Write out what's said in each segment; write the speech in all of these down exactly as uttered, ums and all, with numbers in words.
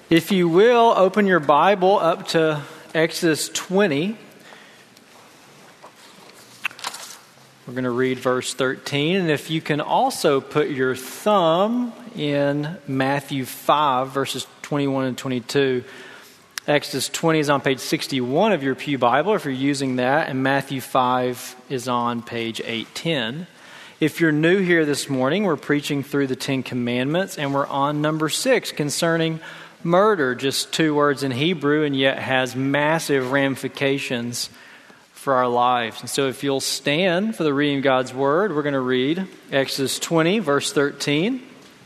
If you will, open your Bible up to Exodus twenty. We're going to read verse thirteen. And if you can also put your thumb in Matthew five, verses twenty-one and twenty-two. Exodus twenty is on page sixty-one of your Pew Bible, if you're using that, and Matthew five is on page eight ten. If you're new here this morning, we're preaching through the Ten Commandments, and we're on number six concerning murder, just two words in Hebrew, and yet has massive ramifications for our lives. And so if you'll stand for the reading of God's Word, we're going to read Exodus twenty, verse thirteen.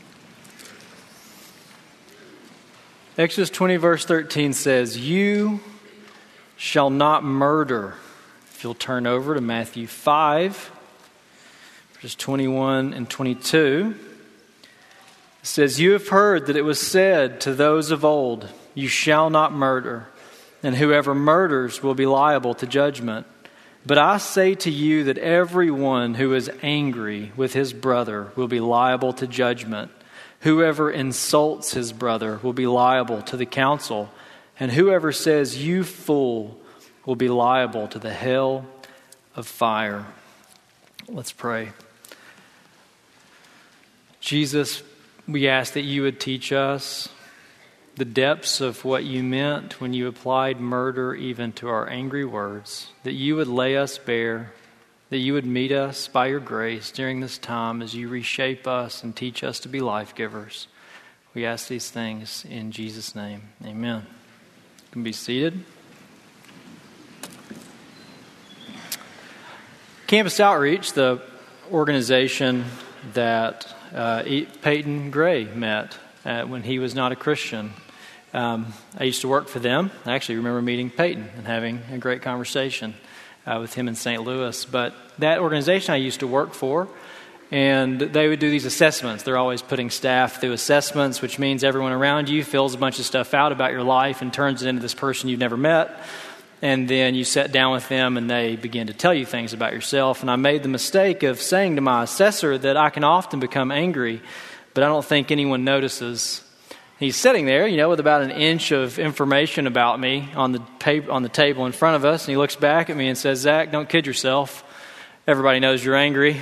Exodus twenty, verse thirteen says, "You shall not murder." If you'll turn over to Matthew five, verses twenty-one and twenty-two. It says, "You have heard that it was said to those of old, 'You shall not murder, and whoever murders will be liable to judgment.' But I say to you that everyone who is angry with his brother will be liable to judgment. Whoever insults his brother will be liable to the council, and whoever says, 'You fool,' will be liable to the hell of fire." Let's pray. Jesus, we ask that you would teach us the depths of what you meant when you applied murder even to our angry words, that you would lay us bare, that you would meet us by your grace during this time as you reshape us and teach us to be life givers. We ask these things in Jesus' name. Amen. You can be seated. Campus Outreach, the organization that uh, Peyton Gray met uh, when he was not a Christian. Um, I used to work for them. I actually remember meeting Peyton and having a great conversation uh, with him in Saint Louis. But that organization I used to work for, and they would do these assessments. They're always putting staff through assessments, which means everyone around you fills a bunch of stuff out about your life and turns it into this person you've never met. And then you sit down with them and they begin to tell you things about yourself. And I made the mistake of saying to my assessor that I can often become angry, but I don't think anyone notices. He's sitting there, you know, with about an inch of information about me on the pa- on the table in front of us. And he looks back at me and says, "Zach, don't kid yourself. Everybody knows you're angry."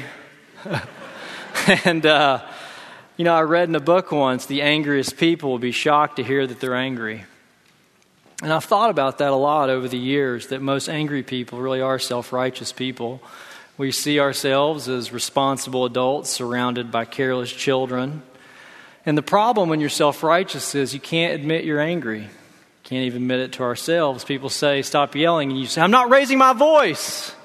and, uh, you know, I read in a book once, the angriest people will be shocked to hear that they're angry. And I've thought about that a lot over the years, that most angry people really are self-righteous people. We see ourselves as responsible adults surrounded by careless children. And the problem when you're self-righteous is you can't admit you're angry. Can't even admit it to ourselves. People say, "Stop yelling," and you say, "I'm not raising my voice."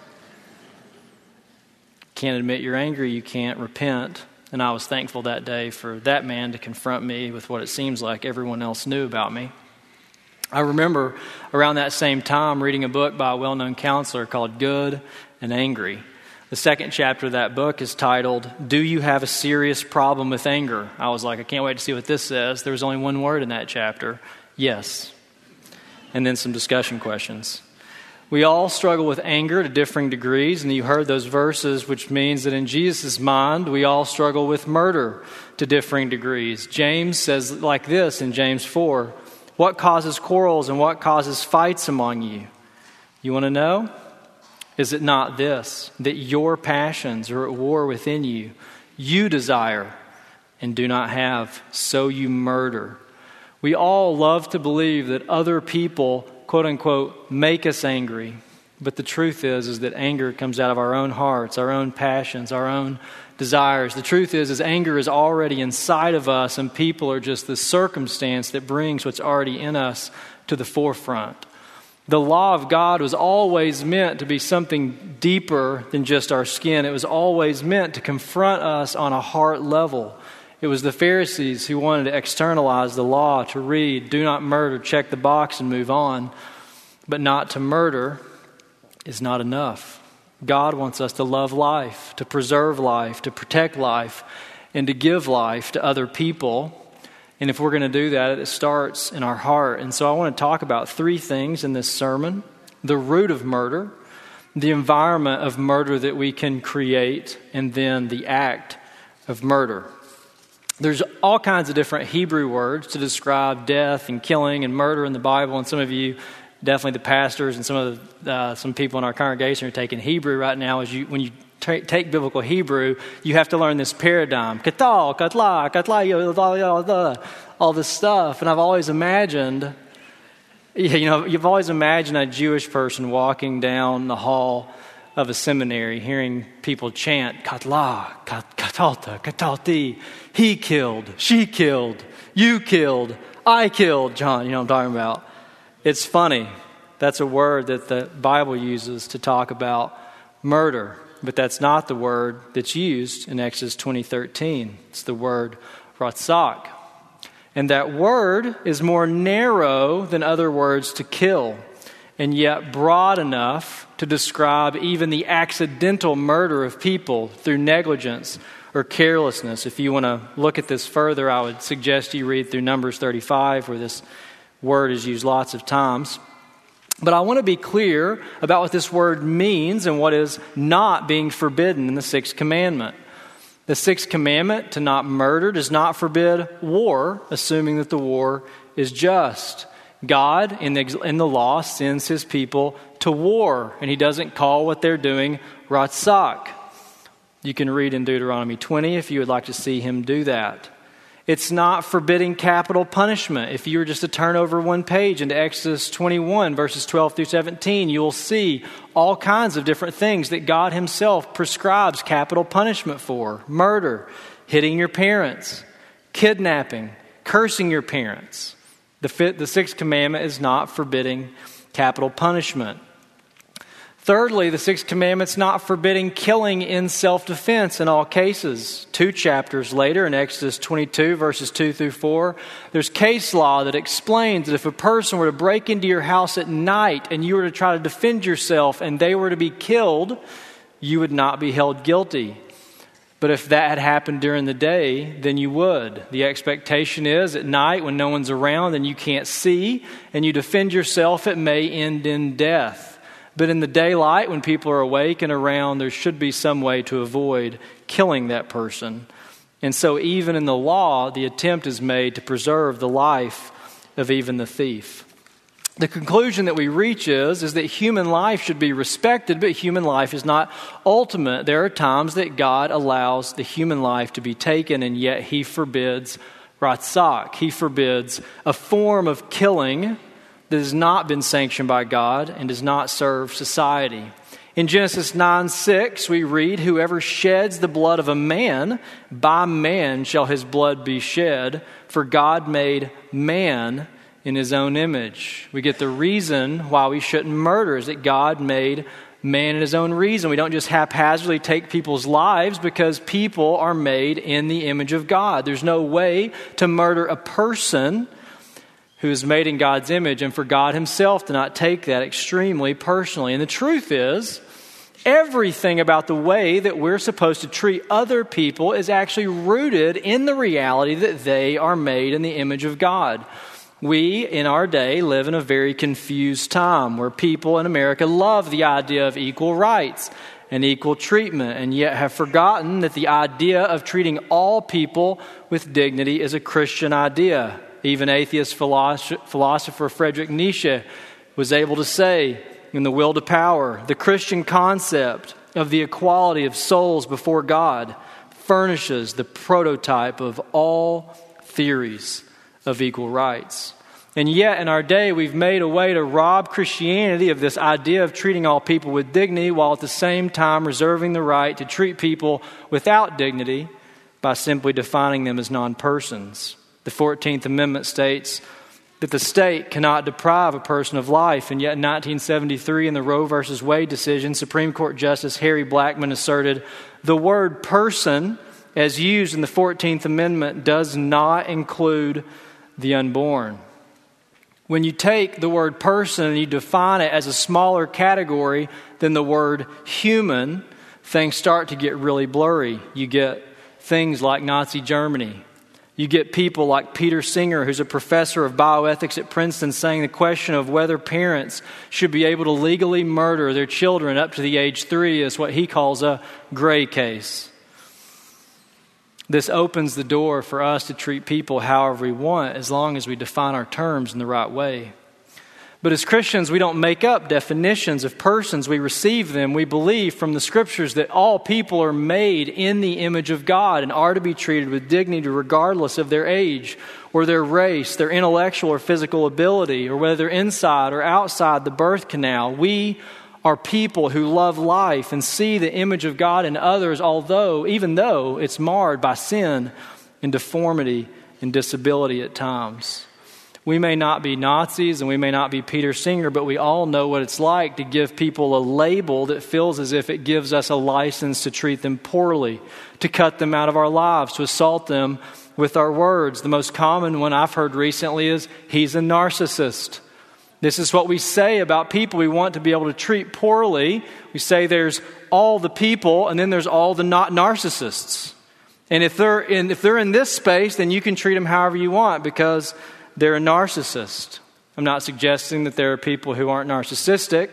Can't admit you're angry, you can't repent. And I was thankful that day for that man to confront me with what it seems like everyone else knew about me. I remember around that same time reading a book by a well-known counselor called Good and Angry. The second chapter of that book is titled, "Do You Have a Serious Problem with Anger?" I was like, I can't wait to see what this says. There was only one word in that chapter, yes. And then some discussion questions. We all struggle with anger to differing degrees, and you heard those verses, which means that in Jesus' mind, we all struggle with murder to differing degrees. James says like this in James four, "What causes quarrels and what causes fights among you? You want to know? Is it not this, that your passions are at war within you? You desire and do not have, so you murder." We all love to believe that other people, quote unquote, make us angry. But the truth is, is that anger comes out of our own hearts, our own passions, our own desires. The truth is, is anger is already inside of us, and people are just the circumstance that brings what's already in us to the forefront. The law of God was always meant to be something deeper than just our skin. It was always meant to confront us on a heart level. It was the Pharisees who wanted to externalize the law, to read, "Do not murder," check the box and move on. But not to murder is not enough. God wants us to love life, to preserve life, to protect life, and to give life to other people. And if we're going to do that, it starts in our heart. And so I want to talk about three things in this sermon: the root of murder, the environment of murder that we can create, and then the act of murder. There's all kinds of different Hebrew words to describe death and killing and murder in the Bible, and some of you, definitely the pastors and some of the, uh, some people in our congregation are taking Hebrew right now. As you, when you t- take biblical Hebrew, you have to learn this paradigm, katal, katla, katla, all this stuff. And I've always imagined, you know, you've always imagined a Jewish person walking down the hall of a seminary, hearing people chant, katla, kat, katalta, katalti, he killed, she killed, you killed, I killed, John, you know what I'm talking about. It's funny. That's a word that the Bible uses to talk about murder, but that's not the word that's used in Exodus twenty thirteen. It's the word ratzak. And that word is more narrow than other words to kill, and yet broad enough to describe even the accidental murder of people through negligence or carelessness. If you want to look at this further, I would suggest you read through Numbers thirty-five, where this word is used lots of times. But I want to be clear about what this word means and what is not being forbidden in the Sixth Commandment. The Sixth Commandment, to not murder, does not forbid war, assuming that the war is just. God, in the, in the law, sends his people to war, and he doesn't call what they're doing ratzak. You can read in Deuteronomy twenty if you would like to see him do that. It's not forbidding capital punishment. If you were just to turn over one page into Exodus twenty-one, verses twelve through seventeen, you will see all kinds of different things that God himself prescribes capital punishment for. Murder, hitting your parents, kidnapping, cursing your parents. The fifth, the sixth commandment is not forbidding capital punishment. Thirdly, the sixth commandment's not forbidding killing in self-defense in all cases. Two chapters later, in Exodus twenty-two, verses two through four, there's case law that explains that if a person were to break into your house at night and you were to try to defend yourself and they were to be killed, you would not be held guilty. But if that had happened during the day, then you would. The expectation is at night when no one's around and you can't see and you defend yourself, it may end in death. But in the daylight, when people are awake and around, there should be some way to avoid killing that person. And so even in the law, the attempt is made to preserve the life of even the thief. The conclusion that we reach is, is that human life should be respected, but human life is not ultimate. There are times that God allows the human life to be taken, and yet he forbids ratzak. He forbids a form of killing that has not been sanctioned by God and does not serve society. In Genesis nine six, we read, "Whoever sheds the blood of a man, by man shall his blood be shed, for God made man in his own image." We get the reason why we shouldn't murder is that God made man in his own reason. We don't just haphazardly take people's lives because people are made in the image of God. There's no way to murder a person who is made in God's image, and for God himself to not take that extremely personally. And the truth is, everything about the way that we're supposed to treat other people is actually rooted in the reality that they are made in the image of God. We, in our day, live in a very confused time where people in America love the idea of equal rights and equal treatment, and yet have forgotten that the idea of treating all people with dignity is a Christian idea. Even atheist philosopher Friedrich Nietzsche was able to say in The Will to Power, the Christian concept of the equality of souls before God furnishes the prototype of all theories of equal rights. And yet in our day, we've made a way to rob Christianity of this idea of treating all people with dignity, while at the same time reserving the right to treat people without dignity by simply defining them as non-persons. The fourteenth Amendment states that the state cannot deprive a person of life, and yet in nineteen seventy-three in the Roe versus Wade decision, Supreme Court Justice Harry Blackmun asserted, the word person, as used in the fourteenth Amendment, does not include the unborn. When you take the word person and you define it as a smaller category than the word human, things start to get really blurry. You get things like Nazi Germany. You get people like Peter Singer, who's a professor of bioethics at Princeton, saying the question of whether parents should be able to legally murder their children up to the age three is what he calls a gray case. This opens the door for us to treat people however we want, as long as we define our terms in the right way. But as Christians, we don't make up definitions of persons. We receive them. We believe from the Scriptures that all people are made in the image of God and are to be treated with dignity regardless of their age or their race, their intellectual or physical ability, or whether they're inside or outside the birth canal. We are people who love life and see the image of God in others, although, even though it's marred by sin and deformity and disability at times. We may not be Nazis and we may not be Peter Singer, but we all know what it's like to give people a label that feels as if it gives us a license to treat them poorly, to cut them out of our lives, to assault them with our words. The most common one I've heard recently is, he's a narcissist. This is what we say about people we want to be able to treat poorly. We say there's all the people and then there's all the not narcissists. And if they're in, if they're in this space, then you can treat them however you want because they're a narcissist. I'm not suggesting that there are people who aren't narcissistic.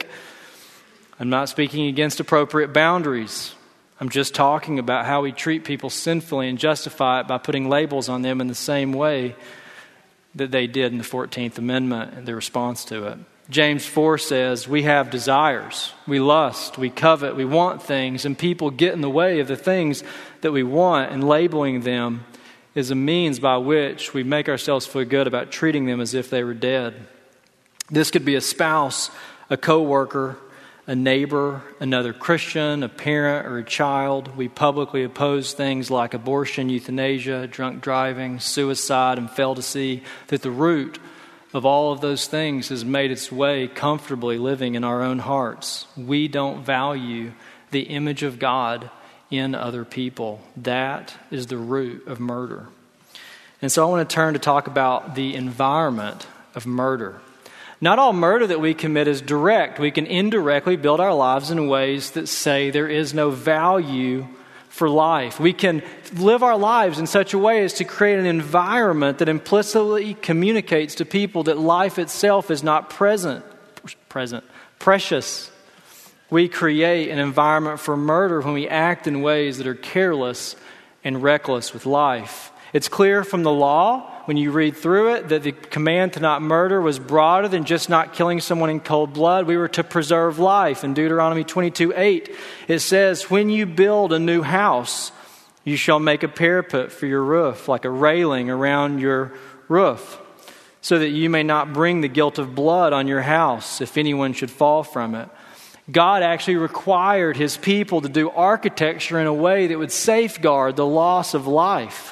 I'm not speaking against appropriate boundaries. I'm just talking about how we treat people sinfully and justify it by putting labels on them in the same way that they did in the fourteenth Amendment and their response to it. James four says, we have desires, we lust, we covet, we want things, and people get in the way of the things that we want, and labeling them is a means by which we make ourselves feel good about treating them as if they were dead. This could be a spouse, a coworker, a neighbor, another Christian, a parent, or a child. We publicly oppose things like abortion, euthanasia, drunk driving, suicide, and fail to see that the root of all of those things has made its way comfortably living in our own hearts. We don't value the image of God in other people. That is the root of murder. And so I want to turn to talk about the environment of murder. Not all murder that we commit is direct. We can indirectly build our lives in ways that say there is no value for life. We can live our lives in such a way as to create an environment that implicitly communicates to people that life itself is not present, present, precious. We create an environment for murder when we act in ways that are careless and reckless with life. It's clear from the law, when you read through it, that the command to not murder was broader than just not killing someone in cold blood. We were to preserve life. In Deuteronomy twenty-two eight, it says, when you build a new house, you shall make a parapet for your roof, like a railing around your roof, so that you may not bring the guilt of blood on your house if anyone should fall from it. God actually required his people to do architecture in a way that would safeguard the loss of life.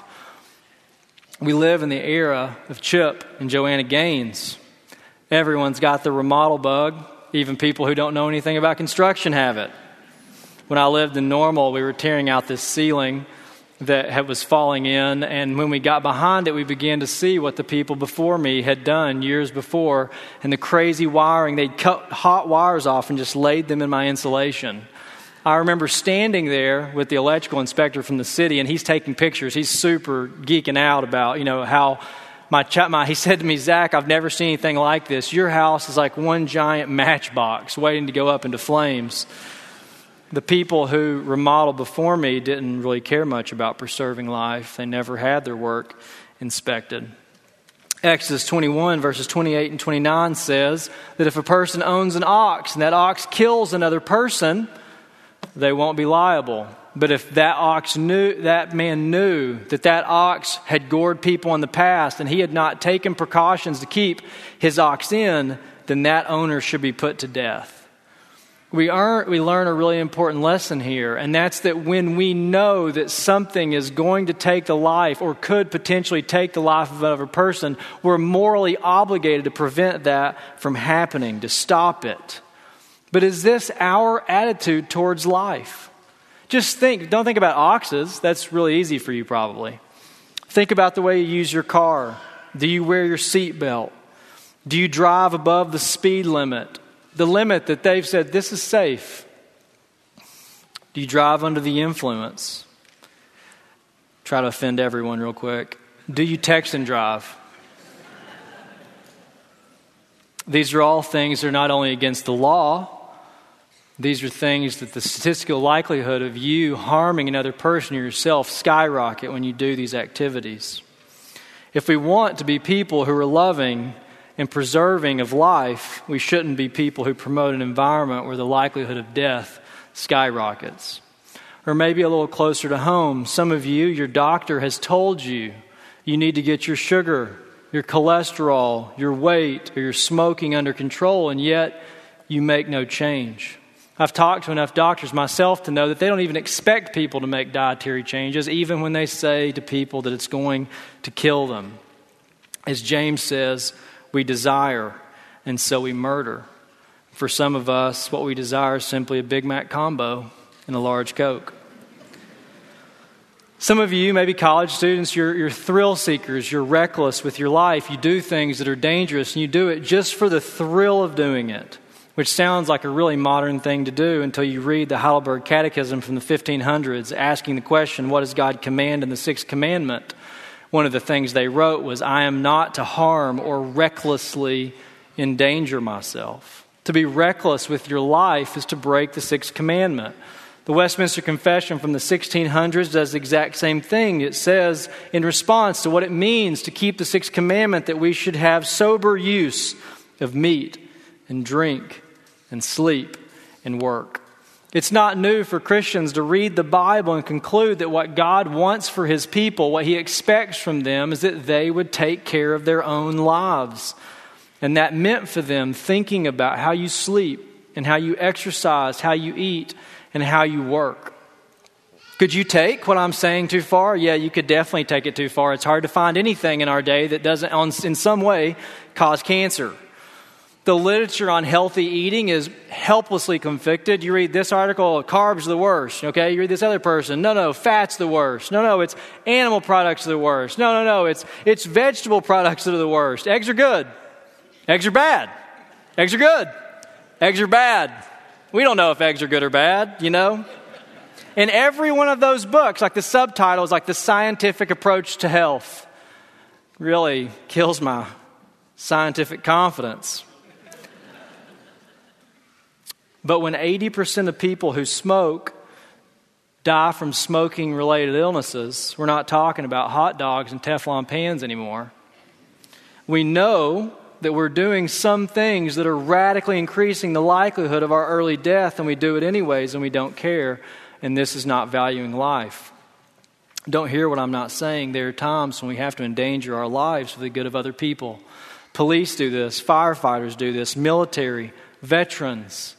We live in the era of Chip and Joanna Gaines. Everyone's got the remodel bug. Even people who don't know anything about construction have it. When I lived in Normal, we were tearing out this ceiling that was falling in, and when we got behind it, we began to see what the people before me had done years before, and the crazy wiring. They'd cut hot wires off and just laid them in my insulation. I remember standing there with the electrical inspector from the city, and he's taking pictures. He's super geeking out about, you know, how my, my he said to me, Zach, I've never seen anything like this. Your house is like one giant matchbox waiting to go up into flames. The people who remodeled before me didn't really care much about preserving life. They never had their work inspected. Exodus twenty-one, verses twenty-eight and twenty-nine says that if a person owns an ox and that ox kills another person, they won't be liable. But if that ox knew, that man knew that that ox had gored people in the past and he had not taken precautions to keep his ox in, then that owner should be put to death. We, are, we learn a really important lesson here, and that's that when we know that something is going to take the life or could potentially take the life of another person, we're morally obligated to prevent that from happening, to stop it. But is this our attitude towards life? Just think, don't think about oxes. That's really easy for you probably. Think about the way you use your car. Do you wear your seatbelt? Do you drive above the speed limit? The limit that they've said, this is safe. Do you drive under the influence? Try to offend everyone real quick. Do you text and drive? These are all things that are not only against the law, These are things that the statistical likelihood of you harming another person or yourself skyrocket when you do these activities. If we want to be people who are loving and preserving of life, we shouldn't be people who promote an environment where the likelihood of death skyrockets. Or maybe a little closer to home, some of you, your doctor has told you you need to get your sugar, your cholesterol, your weight, or your smoking under control, and yet you make no change. I've talked to enough doctors myself to know that they don't even expect people to make dietary changes, even when they say to people that it's going to kill them. As James says, we desire, and so we murder. For some of us, what we desire is simply a Big Mac combo and a large Coke. Some of you, maybe college students, you're, you're thrill seekers, you're reckless with your life. You do things that are dangerous, and you do it just for the thrill of doing it, which sounds like a really modern thing to do until you read the Heidelberg Catechism from the fifteen hundreds, asking the question, what does God command in the sixth commandment? One of the things they wrote was, I am not to harm or recklessly endanger myself. To be reckless with your life is to break the sixth commandment. The Westminster Confession from the sixteen hundreds does the exact same thing. It says, in response to what it means to keep the sixth commandment, that we should have sober use of meat and drink and sleep and work. It's not new for Christians to read the Bible and conclude that what God wants for His people, what He expects from them, is that they would take care of their own lives. And that meant for them thinking about how you sleep and how you exercise, how you eat, and how you work. Could you take what I'm saying too far? Yeah, you could definitely take it too far. It's hard to find anything in our day that doesn't, in some way, cause cancer. The literature on healthy eating is helplessly conflicted. You read this article, carbs are the worst. Okay, you read this other person, no, no, fat's the worst. No, no, it's animal products are the worst. No, no, no, it's it's vegetable products that are the worst. Eggs are good. Eggs are bad. Eggs are good. Eggs are bad. We don't know if eggs are good or bad, you know. In every one of those books, like the subtitle is like the scientific approach to health. Really kills my scientific confidence. But when eighty percent of people who smoke die from smoking-related illnesses, we're not talking about hot dogs and Teflon pans anymore. We know that we're doing some things that are radically increasing the likelihood of our early death, and we do it anyways, and we don't care, and this is not valuing life. Don't hear what I'm not saying. There are times when we have to endanger our lives for the good of other people. Police do this, firefighters do this, military, veterans.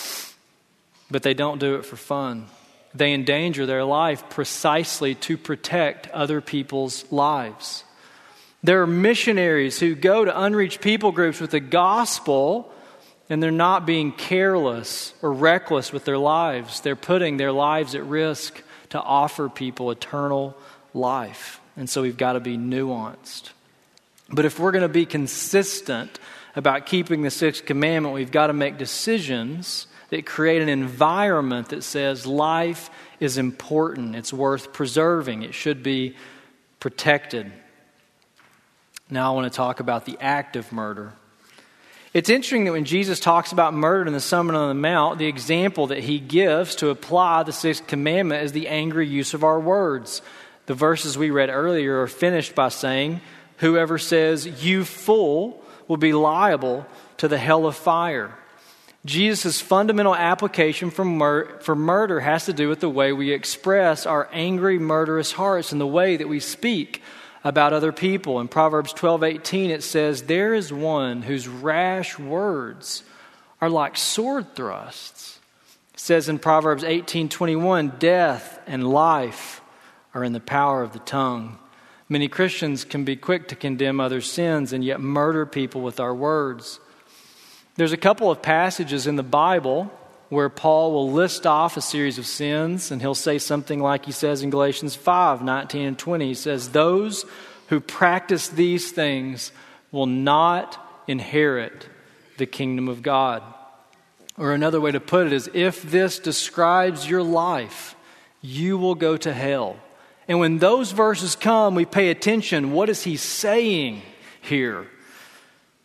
But they don't do it for fun. They endanger their life precisely to protect other people's lives. There are missionaries who go to unreached people groups with the gospel, and they're not being careless or reckless with their lives. They're putting their lives at risk to offer people eternal life. And so we've got to be nuanced. But if we're going to be consistent about keeping the sixth commandment, we've got to make decisions that create an environment that says life is important, it's worth preserving, it should be protected. Now I want to talk about the act of murder. It's interesting that when Jesus talks about murder in the Sermon on the Mount, the example that He gives to apply the sixth commandment is the angry use of our words. The verses we read earlier are finished by saying, whoever says, you fool, will be liable to the hell of fire. Jesus' fundamental application for, mur- for murder has to do with the way we express our angry, murderous hearts and the way that we speak about other people. In Proverbs twelve eighteen, it says, there is one whose rash words are like sword thrusts. It says in Proverbs eighteen twenty-one, death and life are in the power of the tongue. Many Christians can be quick to condemn others' sins and yet murder people with our words. There's a couple of passages in the Bible where Paul will list off a series of sins, and he'll say something like he says in Galatians five, nineteen and twenty. He says, those who practice these things will not inherit the kingdom of God. Or another way to put it is, if this describes your life, you will go to hell. And when those verses come, we pay attention. What is he saying here?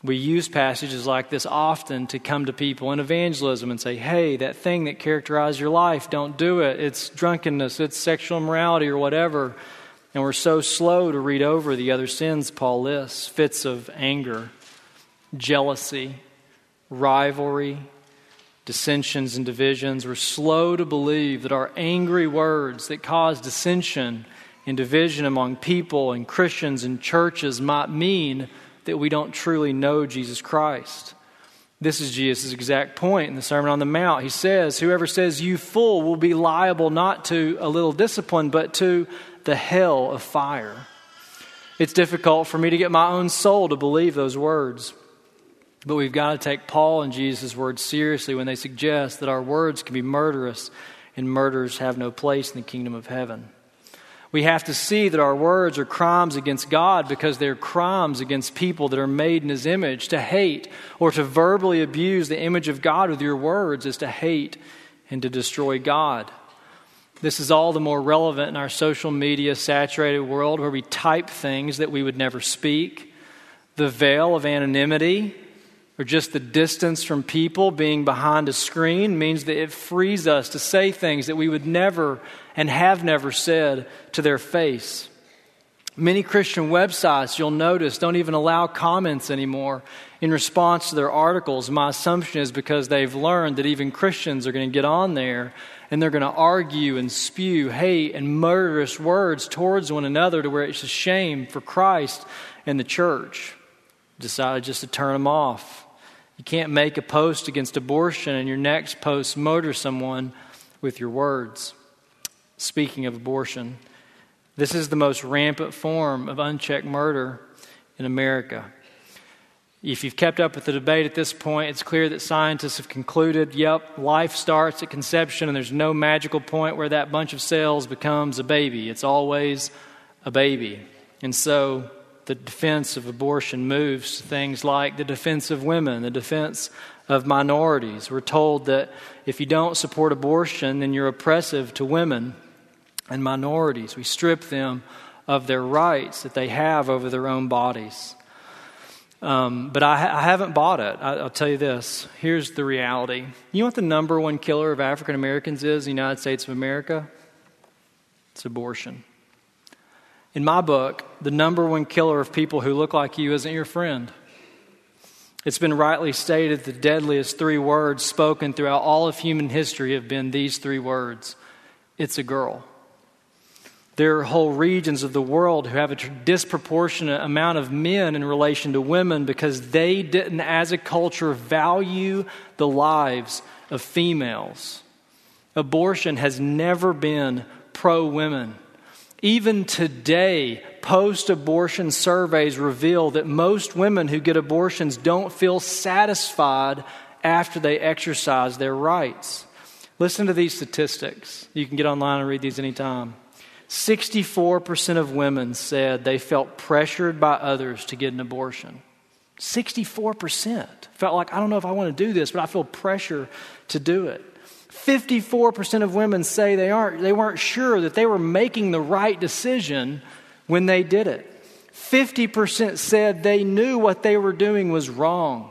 We use passages like this often to come to people in evangelism and say, hey, that thing that characterized your life, don't do it. It's drunkenness, it's sexual immorality or whatever. And we're so slow to read over the other sins Paul lists: fits of anger, jealousy, rivalry, dissensions and divisions. We're slow to believe that our angry words that cause dissension and division among people and Christians and churches might mean that we don't truly know Jesus Christ. This is Jesus' exact point in the Sermon on the Mount. He says, whoever says you fool will be liable not to a little discipline, but to the hell of fire. It's difficult for me to get my own soul to believe those words. But we've got to take Paul and Jesus' words seriously when they suggest that our words can be murderous and murderers have no place in the kingdom of heaven. We have to see that our words are crimes against God because they're crimes against people that are made in His image. To hate or to verbally abuse the image of God with your words is to hate and to destroy God. This is all the more relevant in our social media saturated world where we type things that we would never speak. The veil of anonymity, or just the distance from people being behind a screen, means that it frees us to say things that we would never and have never said to their face. Many Christian websites, you'll notice, don't even allow comments anymore in response to their articles. My assumption is because they've learned that even Christians are going to get on there and they're going to argue and spew hate and murderous words towards one another to where it's a shame for Christ and the church. Decided just to turn them off. You can't make a post against abortion and your next post murder someone with your words. Speaking of abortion, this is the most rampant form of unchecked murder in America. If you've kept up with the debate at this point, it's clear that scientists have concluded, yep, life starts at conception and there's no magical point where that bunch of cells becomes a baby. It's always a baby. And so the defense of abortion moves to things like the defense of women, the defense of minorities. We're told that if you don't support abortion, then you're oppressive to women and minorities. We strip them of their rights that they have over their own bodies. Um, but I, I haven't bought it. I, I'll tell you this. Here's the reality. You know what the number one killer of African Americans is in the United States of America? It's abortion. In my book, the number one killer of people who look like you isn't your friend. It's been rightly stated the deadliest three words spoken throughout all of human history have been these three words. It's a girl. There are whole regions of the world who have a disproportionate amount of men in relation to women because they didn't, as a culture, value the lives of females. Abortion has never been pro-women. Even today, post-abortion surveys reveal that most women who get abortions don't feel satisfied after they exercise their rights. Listen to these statistics. You can get online and read these anytime. sixty-four percent of women said they felt pressured by others to get an abortion. sixty-four percent felt like, I don't know if I want to do this, but I feel pressure to do it. fifty-four percent of women say they aren't, they weren't sure that they were making the right decision when they did it. fifty percent said they knew what they were doing was wrong.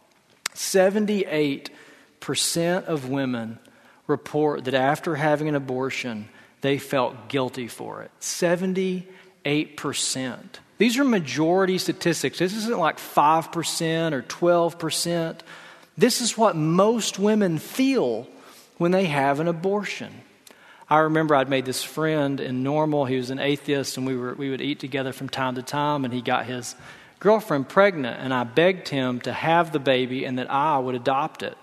seventy-eight percent of women report that after having an abortion, they felt guilty for it. seventy-eight percent. These are majority statistics. This isn't like five percent or twelve percent. This is what most women feel when they have an abortion. I remember I'd made this friend in Normal. He was an atheist, and we were we would eat together from time to time, and he got his girlfriend pregnant, and I begged him to have the baby and that I would adopt it.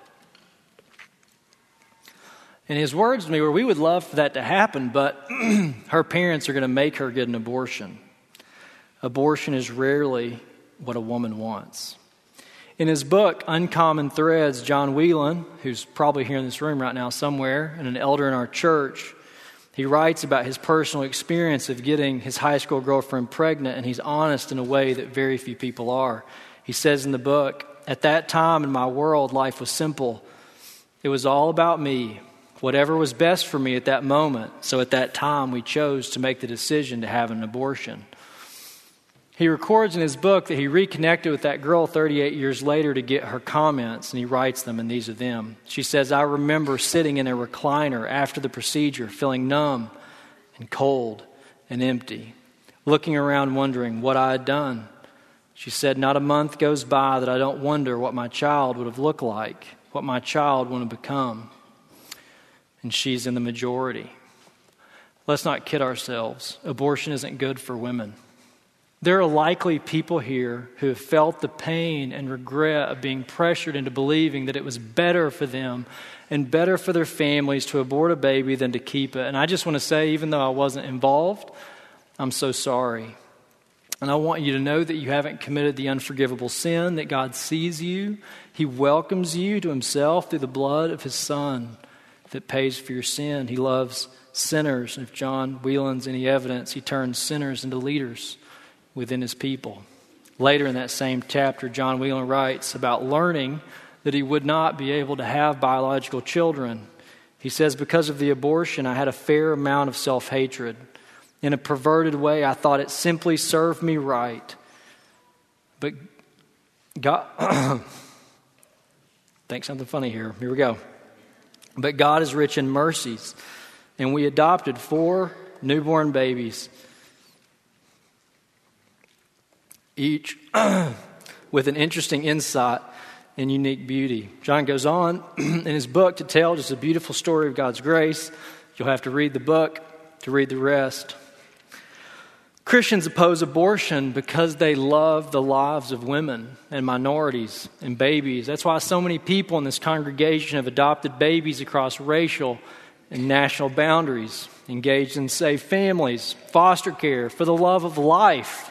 And his words to me were, we would love for that to happen, but her parents are going to make her get an abortion. Abortion is rarely what a woman wants. In his book, Uncommon Threads, John Whelan, who's probably here in this room right now somewhere, and an elder in our church, he writes about his personal experience of getting his high school girlfriend pregnant, and he's honest in a way that very few people are. He says in the book, at that time in my world, life was simple. It was all about me, whatever was best for me at that moment. So at that time, we chose to make the decision to have an abortion. He records in his book that he reconnected with that girl thirty-eight years later to get her comments, and he writes them, and these are them. She says, "I remember sitting in a recliner after the procedure, feeling numb and cold and empty, looking around wondering what I had done. She said, not a month goes by that I don't wonder what my child would have looked like, what my child would have become." And she's in the majority. Let's not kid ourselves. Abortion isn't good for women. There are likely people here who have felt the pain and regret of being pressured into believing that it was better for them and better for their families to abort a baby than to keep it. And I just want to say, even though I wasn't involved, I'm so sorry. And I want you to know that you haven't committed the unforgivable sin, that God sees you. He welcomes you to himself through the blood of his Son that pays for your sin. He loves sinners. And if John Whelan's any evidence, he turns sinners into leaders within his people. Later in that same chapter, John Whelan writes about learning that he would not be able to have biological children. He says, "Because of the abortion, I had a fair amount of self-hatred. In a perverted way, I thought it simply served me right. But God," think something funny here. Here we go. "But God is rich in mercies, and we adopted four newborn babies, each with an interesting insight and unique beauty." John goes on in his book to tell just a beautiful story of God's grace. You'll have to read the book to read the rest. Christians oppose abortion because they love the lives of women and minorities and babies. That's why so many people in this congregation have adopted babies across racial and national boundaries, engaged in safe families, foster care, for the love of life.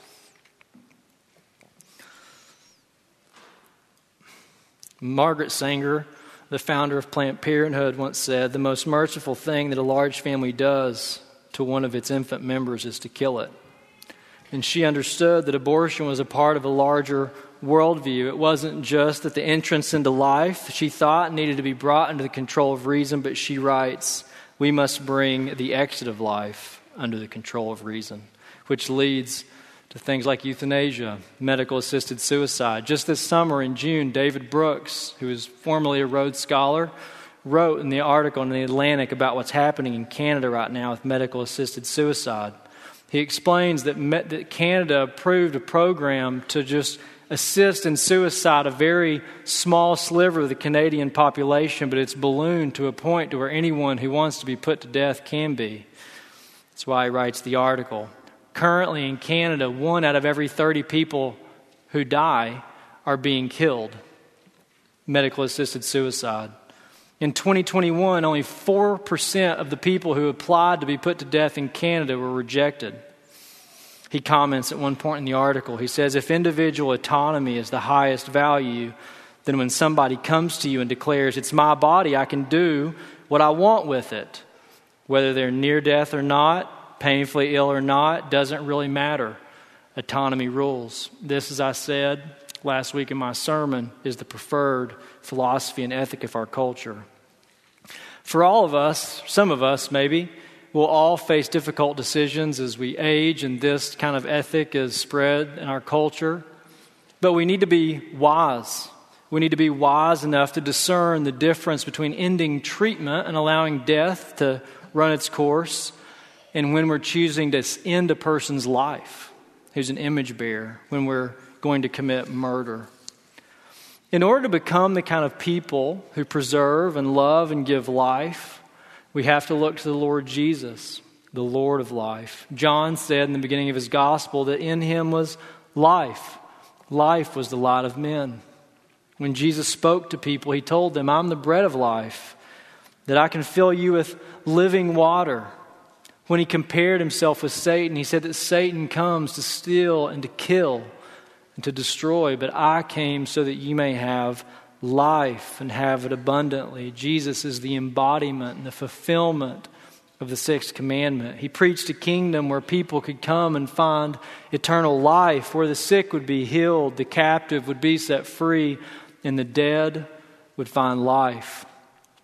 Margaret Sanger, the founder of Planned Parenthood, once said, "The most merciful thing that a large family does to one of its infant members is to kill it." And she understood that abortion was a part of a larger worldview. It wasn't just that the entrance into life, she thought, needed to be brought under the control of reason, but she writes, "We must bring the exit of life under the control of reason," which leads to things like euthanasia, medical-assisted suicide. Just this summer in June, David Brooks, who is formerly a Rhodes Scholar, wrote in the article in the Atlantic about what's happening in Canada right now with medical-assisted suicide. He explains that, met, that Canada approved a program to just assist in suicide, a very small sliver of the Canadian population, but it's ballooned to a point to where anyone who wants to be put to death can be. That's why he writes the article. Currently in Canada, one out of every thirty people who die are being killed. Medical-assisted suicide. In twenty twenty-one, only four percent of the people who applied to be put to death in Canada were rejected. He comments at one point in the article, he says, "If individual autonomy is the highest value, then when somebody comes to you and declares, 'It's my body, I can do what I want with it,' whether they're near death or not, painfully ill or not, doesn't really matter. Autonomy rules." This, as I said last week in my sermon, is the preferred philosophy and ethic of our culture. For all of us, some of us maybe, we'll all face difficult decisions as we age, and this kind of ethic is spread in our culture. But we need to be wise. We need to be wise enough to discern the difference between ending treatment and allowing death to run its course, and when we're choosing to end a person's life who's an image bearer, when we're going to commit murder. In order to become the kind of people who preserve and love and give life, we have to look to the Lord Jesus, the Lord of life. John said in the beginning of his gospel that in him was life. Life was the light of men. When Jesus spoke to people, he told them, "I'm the bread of life, that I can fill you with living water." When he compared himself with Satan, he said that Satan comes to steal and to kill and to destroy, but I came so that you may have life and have it abundantly. Jesus is the embodiment and the fulfillment of the sixth commandment. He preached a kingdom where people could come and find eternal life, where the sick would be healed, the captive would be set free, and the dead would find life.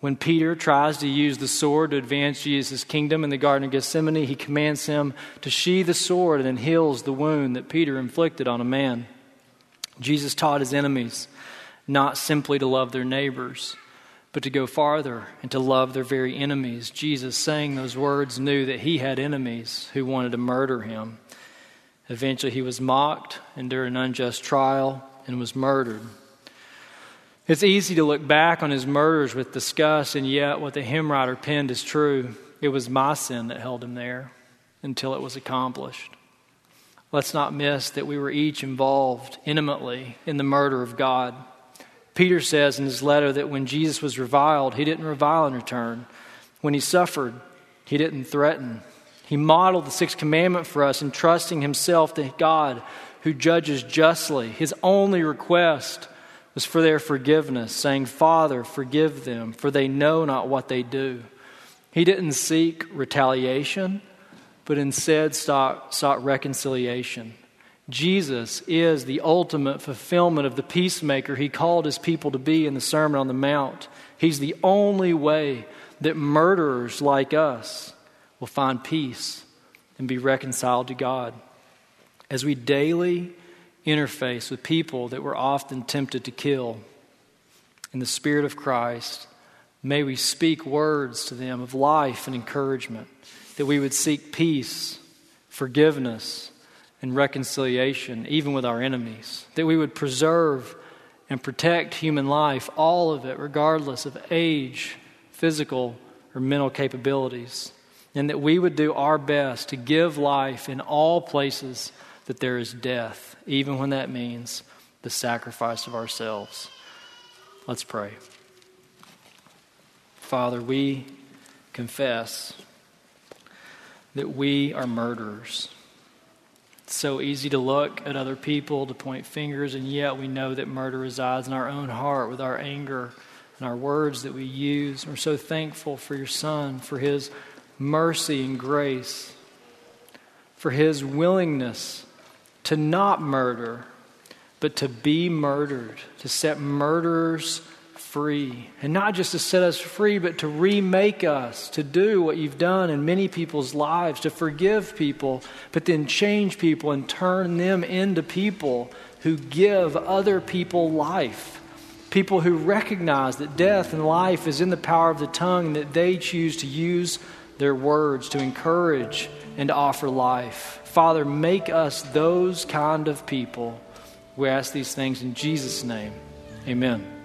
When Peter tries to use the sword to advance Jesus' kingdom in the Garden of Gethsemane, he commands him to sheathe the sword and then heals the wound that Peter inflicted on a man. Jesus taught his enemies not simply to love their neighbors, but to go farther and to love their very enemies. Jesus, saying those words, knew that he had enemies who wanted to murder him. Eventually he was mocked, endured an unjust trial, and was murdered. It's easy to look back on his murders with disgust, and yet what the hymn writer penned is true. It was my sin that held him there until it was accomplished. Let's not miss that we were each involved intimately in the murder of God. Peter says in his letter that when Jesus was reviled, he didn't revile in return. When he suffered, he didn't threaten. He modeled the sixth commandment for us, entrusting himself to God who judges justly. His only request was for their forgiveness, saying, Father, forgive them, for they know not what they do. He didn't seek retaliation, but instead sought, sought reconciliation. Jesus is the ultimate fulfillment of the peacemaker he called his people to be in the Sermon on the Mount. He's the only way that murderers like us will find peace and be reconciled to God. As we daily interface with people that we're often tempted to kill, in the Spirit of Christ, may we speak words to them of life and encouragement, that we would seek peace, forgiveness, and reconciliation, even with our enemies, that we would preserve and protect human life, all of it, regardless of age, physical, or mental capabilities, and that we would do our best to give life in all places that there is death, even when that means the sacrifice of ourselves. Let's pray. Father, we confess that we are murderers. It's so easy to look at other people, to point fingers, and yet we know that murder resides in our own heart with our anger and our words that we use. We're so thankful for your Son, for his mercy and grace, for his willingness to not murder, but to be murdered, to set murderers free. And not just to set us free, but to remake us, to do what you've done in many people's lives, to forgive people, but then change people and turn them into people who give other people life. People who recognize that death and life is in the power of the tongue, and that they choose to use their words to encourage and to offer life. Father, make us those kind of people. We ask these things in Jesus' name. Amen.